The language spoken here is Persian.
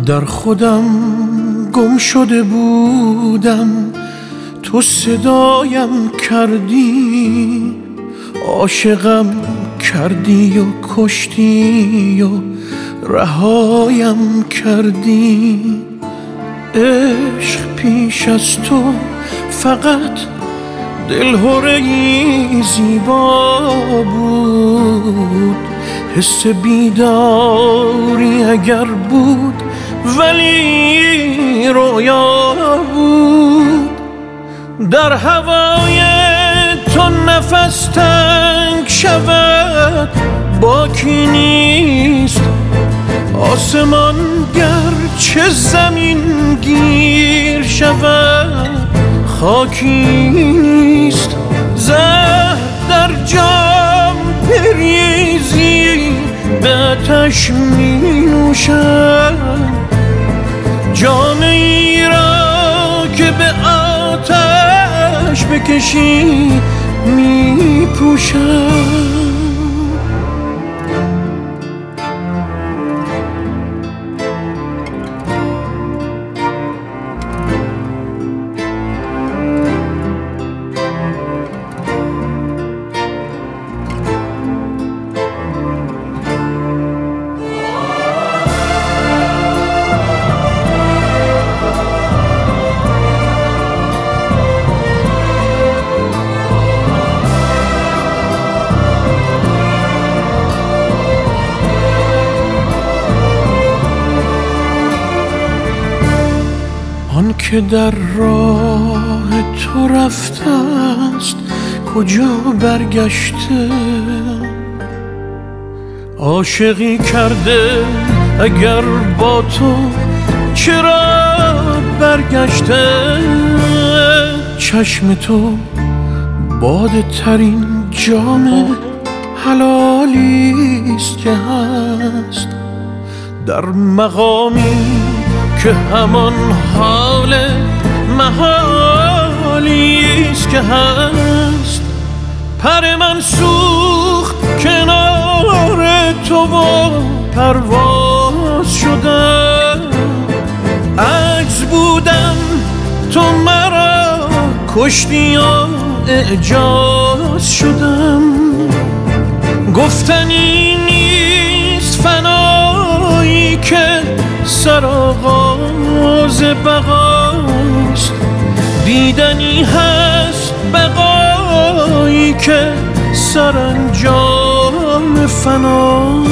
در خودم گم شده بودم، تو صدایم کردی، عاشقم کردی و کشتی و رهایم کردی. عشق پیش از تو فقط دلهره‌ای زیبا بود، حس بیداری اگر بود ولی رویا بود. در هوای تو نفس تنگ شود باکی نیست، آسمان گرچه زمین گیر شود خاکی نیست. زهر در جام بریزی به آتش می نوشم، جام ای را که به آتش بکشی می پوشم. آن که در راه تو رفته است کجا برگشته، عاشقی کرده اگر با تو چرا برگشته. چشم تو باده ترین جام حلالیست که هست، در مقامی که همان حال محالیست که هست. پر من سوخت کنار تو و پرواز شدم، عجز بودم تو مرا کشتی و اعجاز شدم. گفتنی نیست فنایی که سرآغاز بقاست، دیدنی هست بقایی که سرانجام فناست.